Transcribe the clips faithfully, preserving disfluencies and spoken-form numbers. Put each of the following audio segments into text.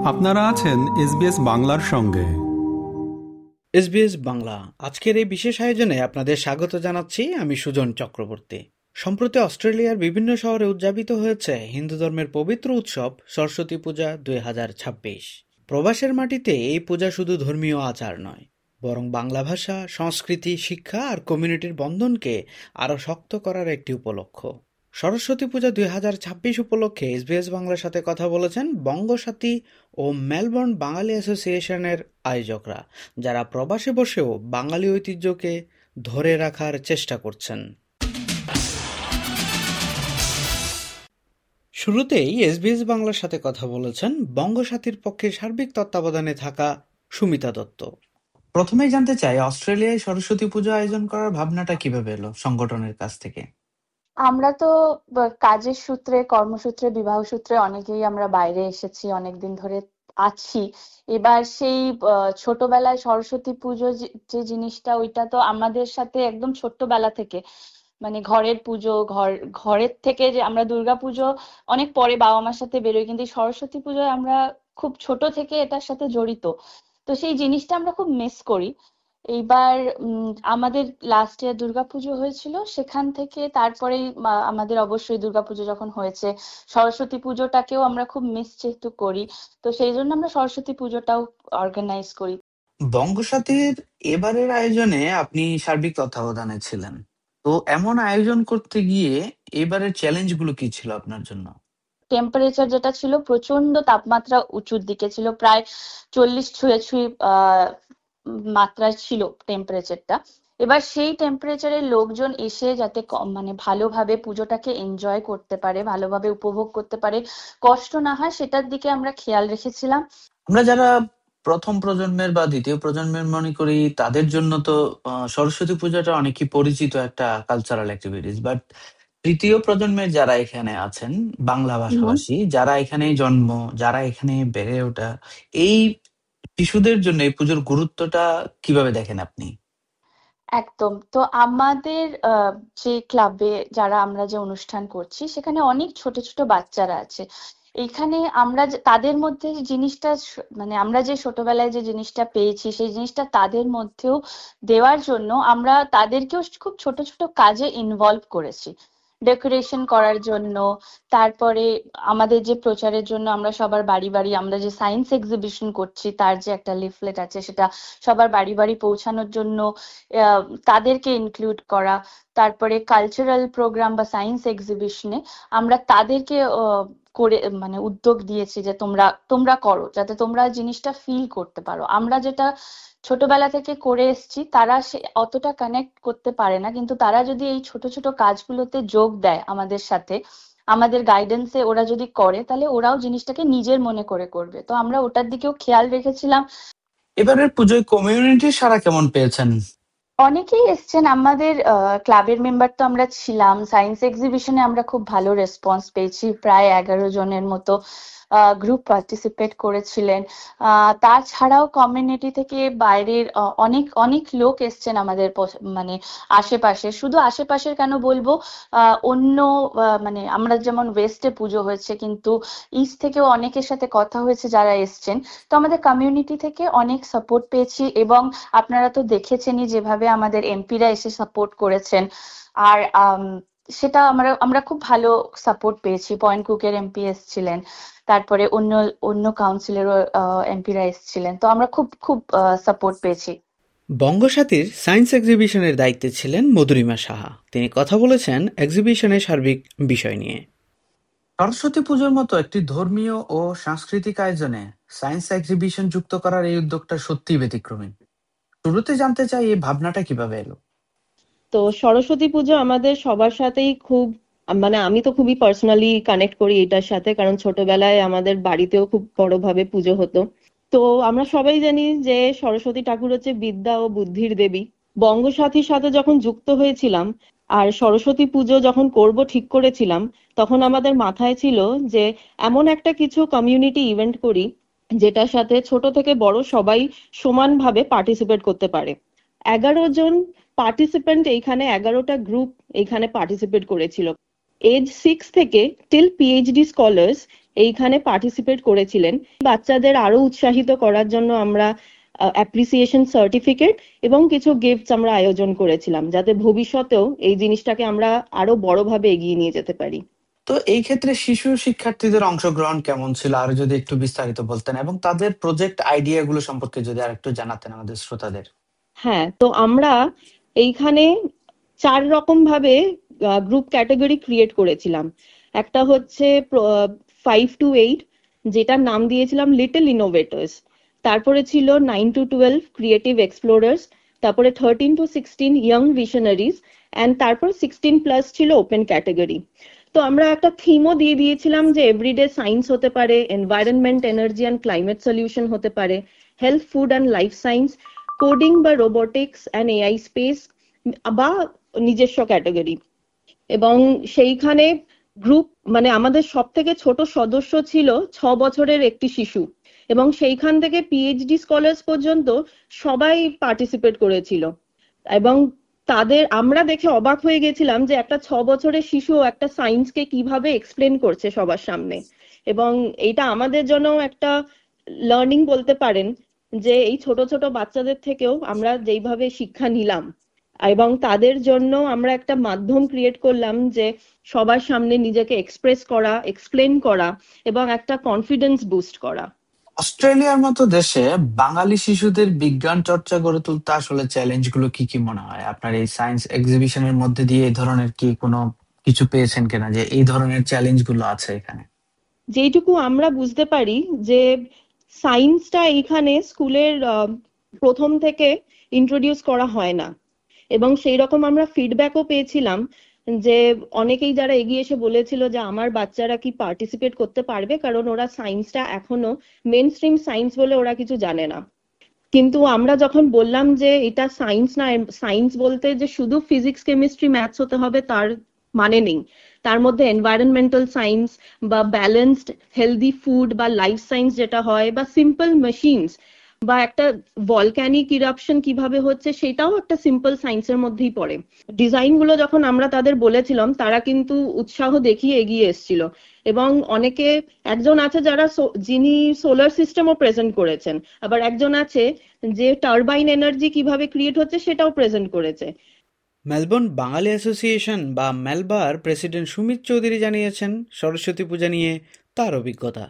আপনারা আছেন এসবিএস বাংলার সঙ্গে। এসবিএস বাংলা আজকের এই বিশেষ আয়োজনে আপনাদের স্বাগত জানাচ্ছি। আমি সুজন চক্রবর্তী। সম্প্রতি অস্ট্রেলিয়ার বিভিন্ন শহরে উদযাপিত হয়েছে হিন্দু ধর্মের পবিত্র উৎসব সরস্বতী পূজা দুই হাজার ছাব্বিশ। প্রবাসের মাটিতে এই পূজা শুধু ধর্মীয় আচার নয়, বরং বাংলা ভাষা, সংস্কৃতি, শিক্ষা আর কমিউনিটির বন্ধনকে আরও শক্ত করার একটি উপলক্ষ। সরস্বতী পূজা দুই হাজার ছাব্বিশ উপলক্ষে এসবিএস বাংলার সাথে কথা বলেছেন বঙ্গসাথী ও মেলবোর্ন বাঙালি অ্যাসোসিয়েশনের আয়োজকরা, যারা প্রবাসে বসেও বাঙালি ঐতিহ্যকে ধরে রাখার চেষ্টা করছেন। শুরুতেই এসবিএস বাংলার সাথে কথা বলেছেন বঙ্গসাথীর পক্ষে সার্বিক তত্ত্বাবধানে থাকা সুমিতা দত্ত। প্রথমেই জানতে চাই, অস্ট্রেলিয়ায় সরস্বতী পূজা আয়োজন করার ভাবনাটা কিভাবে এলো সংগঠনের কাছ থেকে? আমরা তো ব- কাজের সূত্রে, কর্মসূত্রে, বিবাহ সূত্রে অনেকেই আমরা বাইরে এসেছি, অনেকদিন ধরে আছি। এবার সেই আহ, ছোটবেলায় সরস্বতী পুজো যে যে জিনিসটা, ওইটা তো আমাদের সাথে একদম ছোট্টবেলা থেকে, মানে ঘরের পুজো, ঘর ঘরের থেকে যে আমরা দুর্গা পুজো অনেক পরে বাবা মার সাথে বেরোই, কিন্তু এই সরস্বতী পুজোয় আমরা খুব ছোট থেকে এটার সাথে জড়িত। তো সেই জিনিসটা আমরা খুব মিস করি। এইবার উম, আমাদের লাস্ট ইয়ার দুর্গাপুজো হয়েছিল, সেখান থেকে তারপরেই মা- আমাদের অবশ্যই দুর্গাপুজো যখন হয়েছে, সরস্বতী পুজোটাকেও আমরা খুব মিস যেহেতু করি, তো সেই জন্য আমরা সরস্বতী পুজোটাও অর্গানাইজ করি। বঙ্গসাথীর এবারের আয়োজনে আপনি সার্বিক তত্ত্বাবধানে ছিলেন, তো এমন আয়োজন করতে গিয়ে এবারের চ্যালেঞ্জ গুলো কি ছিল আপনার জন্য? টেম্পারেচার যেটা ছিল, প্রচন্ড তাপমাত্রা উঁচুর দিকে ছিল, প্রায় চল্লিশ ছুঁয়ে ছুঁই আহ মাত্রায় ছিল টেম্পারেচারটা। এবার সেই টেম্পারেচারে লোকজন এসে যাতে ক- মানে ভালোভাবে পুজোটাকে এনজয় করতে পারে, ভালোভাবে উপভোগ করতে পারে, কষ্ট না হয়, সেটার দিকে আমরা খেয়াল রেখেছিলাম। আমরা যারা প্রথম প্রজন্মের বা দ্বিতীয় প্রজন্মের মনে করি, তাদের জন্য তো আহ, সরস্বতী পূজাটা অনেকই পরিচিত একটা কালচারাল অ্যাক্টিভিটিস, বাট তৃতীয় প্রজন্মের যারা এখানে আছেন, বাংলা হুম। ভাষাভাষী, যারা এখানে জন্ম, যারা এখানে বেড়ে ওঠা, এই শিশুদের জন্য এই পুজোর গুরুত্বটা কিভাবে দেখেন আপনি? একদম। তো আমাদের আহ, যে ক্লাবে যারা আমরা যে অনুষ্ঠান করছি, সেখানে অনেক ছোট ছোট বাচ্চারা আছে। এইখানে আমরা যে- তাদের মধ্যে যে জিনিসটা স- মানে আমরা যে ছোটবেলায় যে জিনিসটা পেয়েছি, সেই জিনিসটা তাদের মধ্যেও দেওয়ার জন্য আমরা তাদেরকেও খুব ছোট ছোট কাজে ইনভলভ করেছি, ডেকোরেশন করার জন্য। তারপরে আমাদের যে প্রচারের জন্য আমরা সবার বাড়ি বাড়ি, আমরা যে সায়েন্স এক্সিবিশন করছি তার যে একটা লিফলেট আছে, সেটা সবার বাড়ি বাড়ি পৌঁছানোর জন্য আহ, তাদেরকে ইনক্লুড করা। তারপরে কালচারাল প্রোগ্রাম বা সায়েন্স এক্সিবিশনে আমরা তাদেরকে আহ, করে মানে উদ্যোগ দিয়েছি যে তোমরা তোমরা করো, যাতে তোমরা জিনিসটা ফিল করতে পারো। আমরা যেটা ছোটবেলা থেকে করে এসেছি, তারা সে অতটা কানেক্ট করতে পারে না, কিন্তু তারা যদি এই ছোট ছোট কাজগুলোতে যোগ দেয় আমাদের সাথে, আমাদের গাইডেন্সে ওরা যদি করে, তাহলে ওরাও জিনিসটাকে নিজের মনে করে করবে। তো আমরা ওটার দিকেও খেয়াল রেখেছিলাম। এবারের পুজোয় কমিউনিটির সাড়া কেমন পেয়েছেন? অনেকেই এসছেন, আমাদের ক্লাবের মেম্বার তো আমরা ছিলাম। সায়েন্স এক্সিবিশনে আমরা খুব ভালো রেসপন্স পেয়েছি, প্রায় এগারো জনের মতো গ্রুপ পার্টিসিপেট করেছিলেন। আহ, তাছাড়াও কমিউনিটি থেকে বাইরের আহ, অনেক অনেক লোক এসছেন আমাদের পস- মানে আশেপাশে। শুধু আশেপাশের কেন বলবো, আহ, অন্য আহ, মানে আমরা যেমন ওয়েস্টে পুজো হয়েছে, কিন্তু ইস্ট থেকেও অনেকের সাথে কথা হয়েছে যারা এসছেন। তো আমাদের কমিউনিটি থেকে অনেক সাপোর্ট পেয়েছি, এবং আপনারা তো দেখেছেনই যেভাবে আমাদের এমপিরা এসে সাপোর্ট করেছেন। আর আম, সেটা আমরা আমরা খুব ভালো সাপোর্ট পেয়েছি। পয়েন্ট কুকের এমপি এসেছিলেন, তারপরে অন্য অন্য কাউন্সিলেরও এমপিরা এসেছিলেন। তো আমরা খুব খুব সাপোর্ট পেয়েছি। বঙ্গসাথীর সায়েন্স এক্সিবিশনের দায়িত্বে ছিলেন মধুরিমা সাহা। তিনি কথা বলেছেন এক্সিবিশনের সার্বিক বিষয় নিয়ে। সরস্বতী পুজোর মতো একটি ধর্মীয় ও সাংস্কৃতিক আয়োজনে সায়েন্স এক্সিবিশন যুক্ত করার এই উদ্যোগটা সত্যিই ব্যতিক্রমী। শুরুতে জানতে চাই, এই ভাবনাটা কিভাবে এলো? তো সরস্বতী পুজো আমাদের সবার সাথেই খুব, মানে আমি তো খুবই পার্সোনালি কানেক্ট করি এটার সাথে, কারণ ছোটবেলায় আমাদের বাড়িতেও খুব বড়ভাবে পুজো হতো। তো আমরা সবাই জানি যে সরস্বতী ঠাকুর হচ্ছে বিদ্যা ও বুদ্ধির দেবী। বঙ্গসাথীর সাথে যখন যুক্ত হয়েছিলাম আর সরস্বতী পুজো যখন করব ঠিক করেছিলাম, তখন আমাদের মাথায় ছিল যে এমন একটা কিছু কমিউনিটি ইভেন্ট করি যেটার সাথে ছোট থেকে বড় সবাই সমানভাবে পার্টিসিপেট করতে পারে। এগারো জন পার্টিসিপেন্ট, এইখানে এগারোটা গ্রুপ এইখানে পার্টিসিপেট করেছিল। এজ সিক্স থেকে টিল পিএইচডি স্কলার্স এইখানে পার্টিসিপেট করেছিলেন। বাচ্চাদের আরো উৎসাহিত করার জন্য আমরা অ্যাপ্রিসিয়েশন সার্টিফিকেট এবং কিছু গিফটস আমরা আয়োজন করেছিলাম, যাতে ভবিষ্যতেও এই জিনিসটাকে আমরা আরো বড়ভাবে এগিয়ে নিয়ে যেতে পারি। তো এই ক্ষেত্রে শিশু শিক্ষার্থীদের অংশগ্রহণ কেমন ছিল, আর যদি একটু বিস্তারিত বলতেন, এবং তাদের প্রজেক্ট আইডিয়া গুলো সম্পর্কে যদি আর একটু জানাতেন আমাদের শ্রোতাদের। হ্যাঁ, তো আমরা এইখানে চার রকম ভাবে গ্রুপ ক্যাটাগরি ক্রিয়েট করেছিলাম। একটা হচ্ছে ফাইভ টু এইট, যেটার নাম দিয়েছিলাম লিটল ইনোভেটর্স। তারপরে ছিল nine to twelve creative explorers. তারপরে thirteen to sixteen young visionaries, and তারপর সিক্সটিন প্লাস ছিল ওপেন ক্যাটাগরি। তো আমরা একটা থিমও দিয়ে দিয়েছিলাম যে এভরিডে সায়েন্স হতে পারে, environment, energy and climate solution হতে পারে, health, food and life science, coding বা রোবোটিক্স অ্যান্ড এআই স্পেস, বা নিজস্ব ক্যাটাগরি। এবং সেইখানে গ্রুপ মানে আমাদের সব থেকে ছোট সদস্য ছিল ছ বছরের একটি শিশু, এবং সেইখান থেকে পিএইচডি স্কলার্স পর্যন্ত সবাই পার্টিসিপেট করেছিল। এবং তাদের আমরা দেখে অবাক হয়ে গেছিলাম যে একটা ছ বছরের শিশু একটা সায়েন্সকে কিভাবে এক্সপ্লেন করছে সবার সামনে। এবং এইটা আমাদের জন্য একটা লার্নিং বলতে পারেন, যে এই ছোট ছোট বাচ্চাদের থেকেও আমরা যেইভাবে শিক্ষা নিলাম, এবং তাদের জন্য আমরা একটা মাধ্যম ক্রিয়েট করলাম যে সবার সামনে নিজেকে এক্সপ্রেস করা, এক্সপ্লেন করা এবং একটা কনফিডেন্স বুস্ট করা। অস্ট্রেলিয়ার মতো দেশে বাঙালি শিশুদের বিজ্ঞান চর্চা গড়ে তুলতে আসলে চ্যালেঞ্জ গুলো কি কি মনে হয় আপনার? এই সায়েন্স এক্সিবিশনের মধ্যে দিয়ে এই ধরনের কি কোনো কিছু পেয়েছেন কিনা, যে এই ধরনের চ্যালেঞ্জ গুলো আছে এখানে? যেইটুকু আমরা বুঝতে পারি যে সায়েন্সটা এইখানে স্কুলের প্রথম থেকে ইন্ট্রোডিউস করা হয় না, এবং সেই রকম আমরা ফিডব্যাকও পেয়েছিলাম যে অনেকেই যারা এগিয়ে এসে বলেছিল যে আমার বাচ্চারা কি পার্টিসিপেট করতে পারবে, কারণ ওরা সায়েন্সটা এখনো মেন স্ট্রিম সায়েন্স বলে ওরা কিছু জানে না। কিন্তু আমরা যখন বললাম যে এটা সায়েন্স না, সায়েন্স বলতে যে শুধু ফিজিক্স, কেমিস্ট্রি, ম্যাথস হতে হবে তার মানে নেই, তার মধ্যে এনভায়রনমেন্টাল সায়েন্স বা ব্যালেন্সড হেলদি ফুড বা লাইফ সায়েন্স যেটা হয়, বা সিম্পল মেশিনস, বা একটা ভলক্যানিক ইরাপশন কিভাবে হচ্ছে সেটাও একটা সিম্পল সায়েন্সের মধ্যেই পড়ে। ডিজাইন গুলো যখন আমরা তাদের বলেছিলাম, তারা কিন্তু উৎসাহ দেখিয়ে এগিয়ে এসেছিল। এবং অনেকে, একজন আছে যারা যিনি সোলার সিস্টেমও প্রেজেন্ট করেছেন, আবার একজন আছে যে টারবাইন এনার্জি কিভাবে ক্রিয়েট হচ্ছে সেটাও প্রেজেন্ট করেছে। মেলবোর্ন বাঙালি অ্যাসোসিয়েশন বা মেলবার প্রেসিডেন্ট সুমিত চৌধুরী জানিয়েছেন সরস্বতী পূজা নিয়ে তার অভিজ্ঞতা।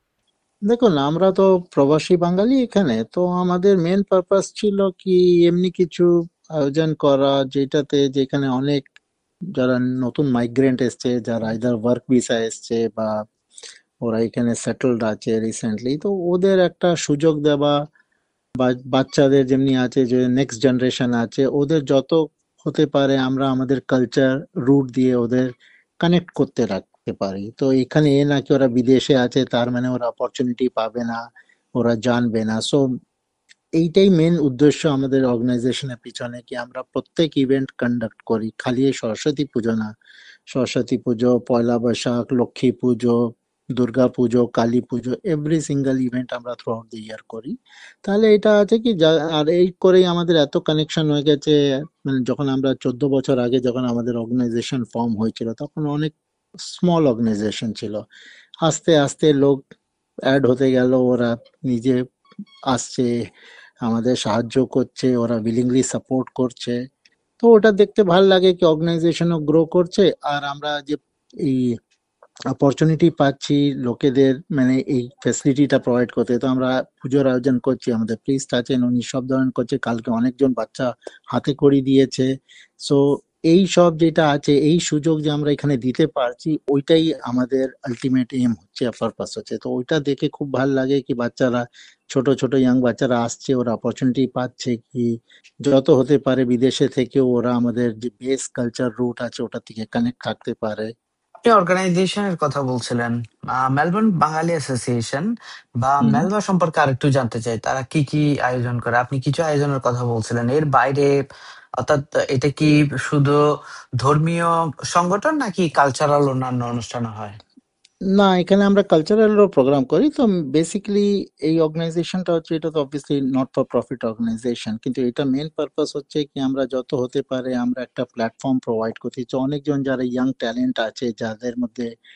দেখুন, আমরা তো প্রবাসী বাঙালি এখানে, তো আমাদের মেন পারপাস ছিল কি এমনি কিছু আয়োজন করা, যেটাতে যেখানে অনেক যারা নতুন মাইগ্রেন্ট এসছে, যারা আইদার ওয়ার্ক ভিসা এসছে বা ওরা এখানে সেটেলড আছে রিসেন্টলি, তো ওদের একটা সুযোগ দেওয়া, বা বাচ্চাদের যেমনি আছে যে নেক্সট জেনারেশন আছে, ওদের যত হতে পারে আমরা আমাদের কালচার রুট দিয়ে ওদের কানেক্ট করতে রাখতে পারি। তো এখানে এ নাকি ওরা বিদেশে আছে তার মানে ওরা অপরচুনিটি পাবে না, ওরা জানবে না। সো এইটাই মেন উদ্দেশ্য আমাদের অর্গানাইজেশনের পিছনে, কি আমরা প্রত্যেক ইভেন্ট কন্ডাক্ট করি, খালি এই সরস্বতী পুজো না, সরস্বতী পুজো, পয়লা বৈশাখ, লক্ষ্মী পুজো, Durga Puja, Kali Puja, every single event আমরা থ্রু আউট দি ইয়ার করি। তাহলে এটা আছে কি, আর এই করেই আমাদের এত কানেকশন হয়ে গেছে। মানে যখন আমরা চোদ্দ বছর আগে যখন আমাদের অর্গানাইজেশন ফর্ম হয়েছিল, তখন অনেক স্মল অর্গানাইজেশন ছিল। আস্তে আস্তে লোক অ্যাড হতে গেল, ওরা নিজে আসছে, আমাদের সাহায্য করছে, ওরা উইলিংলি সাপোর্ট করছে। তো ওটা দেখতে ভালো লাগে কি অর্গানাইজেশনও গ্রো করছে, আর আমরা যে এই অপরচুনিটি পাচ্ছি লোকেদের মানে এই ফ্যাসিলিটিটা প্রোভাইড করতে। তো আমরা পুজোর আয়োজন করছি, আমাদের প্রিস্ট আছেন, উনি সব ধরনের করছে, কালকে অনেকজন বাচ্চা হাতে করি দিয়েছে। সো এই সব যেটা আছে, এই সুযোগ যে আমরা এখানে দিতে পারছি, ওইটাই আমাদের আলটিমেট এম হচ্ছে, পারপাস হচ্ছে। তো ওইটা দেখে খুব ভালো লাগে কি বাচ্চারা, ছোট ছোট ইয়াং বাচ্চারা আসছে, ওরা অপরচুনিটি পাচ্ছে কি যত হতে পারে বিদেশে থেকেও ওরা আমাদের যে বেস কালচার রুট আছে ওটা থেকে কানেক্ট থাকতে পারে। আপনি অর্গানাইজেশনের কথা বলছিলেন, আহ, মেলবোর্ন বাঙালি অ্যাসোসিয়েশন বা হুম। মেলবা সম্পর্কে আরেকটু জানতে চাই, তারা কি কি আয়োজন করে? আপনি কিছু আয়োজনের কথা বলছিলেন, এর বাইরে, অর্থাৎ এটা কি শুধু ধর্মীয় সংগঠন নাকি কালচারাল অন্যান্য অনুষ্ঠান হয়? না, এখানে আমরা কালচারালও প্রোগ্রাম করি। তো বেসিক্যালি এই অর্গানাইজেশনটা হচ্ছে, এটা তো obviously not for profit organization, কিন্তু এটা মেন পারপাস হচ্ছে কি আমরা যত হতে পারে আমরা একটা প্ল্যাটফর্ম প্রোভাইড করছি। তো অনেকজন যারা ইয়াং ট্যালেন্ট আছে, যাদের মধ্যে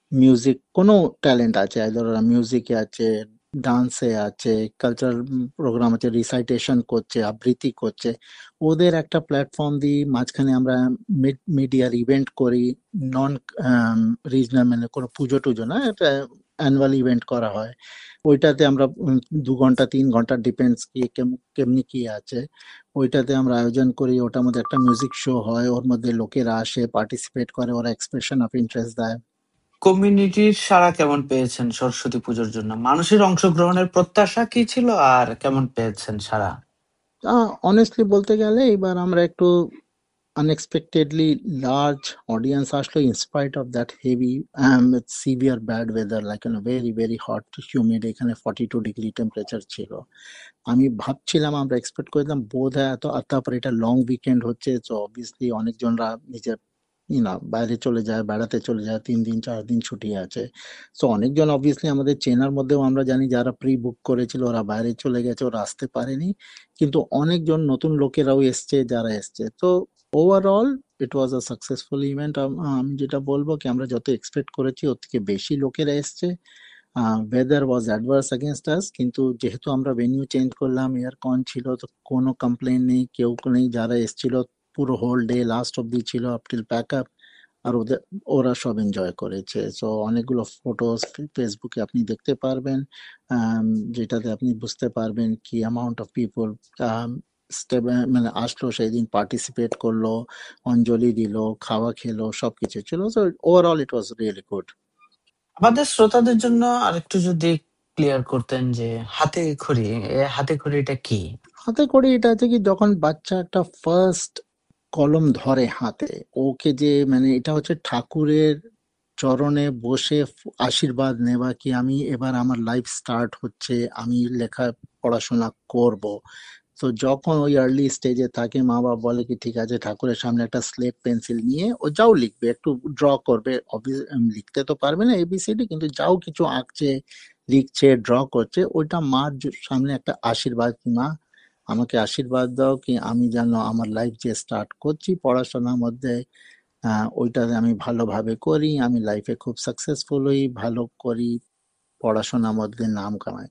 মিউজিক কোনো ট্যালেন্ট আছে, আইদার ওরা মিউজিকে আছে, ডান্সে আছে, কালচারাল প্রোগ্রাম আছে, রিসাইটেশন করছে, আবৃত্তি করছে, ওদের একটা প্ল্যাটফর্ম দিই। মাঝখানে আমরা মিডিয়ার ইভেন্ট করি, নন রিজনাল, মানে কোনো পুজো টুজো না, এটা অ্যানুয়াল ইভেন্ট করা হয়। ওইটাতে আমরা উম, দু ঘন্টা তিন ঘন্টা ডিপেন্ডস কি কেম- কেমনি কি আছে, ওইটাতে আমরা আয়োজন করি। ওটার মধ্যে একটা মিউজিক শো হয়, ওর মধ্যে লোকেরা আসে, পার্টিসিপেট করে, ওরা এক্সপ্রেশন অফ ইন্টারেস্ট দেয়। কমিউনিটির সাড়া কেমন পেয়েছেন সরস্বতী পুজোর জন্য? মানুষের অংশগ্রহণের প্রত্যাশা কি ছিল আর কেমন পেয়েছেন সাড়া? অনেস্টলি বলতে গেলে এবার আমরা একটু আনএক্সপেক্টেডলি লার্জ অডিয়েন্স আসলো, in spite of that heavy severe bad weather, like very very hot humid, এখানে ফর্টি টু ডিগ্রি টেম্পারেচার ছিল। আমি ভাবছিলাম, আমরা এক্সপেক্ট করলাম বোধ হয় এত, আর তারপর এটা লং উইকেন্ড হচ্ছে, তো অবভিয়াসলি অনেকজনরা নিজের না বাইরে চলে যায়, বেড়াতে চলে যায়, তিন দিন চার দিন ছুটি আছে। সো অনেকজন অবভিয়াসলি আমাদের চেনার মধ্যেও আমরা জানি যারা প্রি বুক করেছিল ওরা বাইরে চলে গেছে, ওরা আসতে পারেনি। কিন্তু অনেকজন নতুন লোকেরাও এসছে, যারা এসছে। তো overall it was a successful event. আমি যেটা বলবো কি, আমরা যত এক্সপেক্ট করেছি ওর থেকে বেশি লোকেরা এসছে। Weather was adverse against us, কিন্তু যেহেতু আমরা ভেন্যু চেঞ্জ করলাম, এয়ার কন ছিল, তো কোনো কমপ্লেন নেই, কেউ নেই। যারা এসছিল পুরো হোল ডে লাস্ট অব্দি ছিল, আপ টিল প্যাক আপ, আর ওদের ওরা সব এনজয় করেছে। সো অনেকগুলো ফটোস ফেসবুকে আপনি দেখতে পারবেন, আম, যেটাতে আপনি বুঝতে পারবেন কি অ্যামাউন্ট অফ পিপল স্টেপ মানে আসলো, সেই দিন পার্টিসিপেট করলো, অঞ্জলি দিল, খাওয়া খেলো, সবকিছু ছিল। So overall it was really good. আমাদের শ্রোতাদের জন্য আরেকটু যদি ক্লিয়ার করতেন যে হাতে খড়ি, এ হাতে খড়িটা কি? হাতে করে এটা আছে কি, যখন বাচ্চা একটা ফার্স্ট কলম ধরে হাতে, ওকে যে মানে এটা হচ্ছে ঠাকুরের চরণে বসে ফ- আশীর্বাদ নেওয়া, কি আমি এবার আমার লাইফ স্টার্ট হচ্ছে, আমি লেখা পড়াশোনা করব। তো যখন ওই আর্লি স্টেজে থাকে, মা বাবা বলে কি ঠিক আছে, ঠাকুরের সামনে একটা স্লেট পেন্সিল নিয়ে ও যাও লিখবে, একটু ড্র করবে। obvious- উম, লিখতে তো পারবে না এবিসিডি, কিন্তু যাও কিছু আঁকছে, লিখছে, ড্র করছে, ওইটা মার জ- সামনে একটা আশীর্বাদ, কি মা আমাকে আশীর্বাদ দাও কি আমি যেন আমার লাইফ যে স্টার্ট করছি পড়াশোনার মধ্যে, আহ, ওইটাতে আমি ভালোভাবে করি, আমি লাইফে খুব সাকসেসফুল হই, ভালো করি, পড়াশোনার মধ্যে নাম কামাই।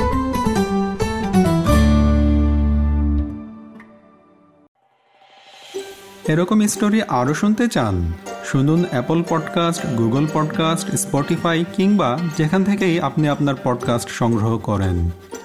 এরকম স্টোরি আরও শুনতে চান? শুনুন Apple podcast, Google podcast, Spotify কিংবা যেখান থেকেই আপনি আপনার পডকাস্ট সংগ্রহ করেন।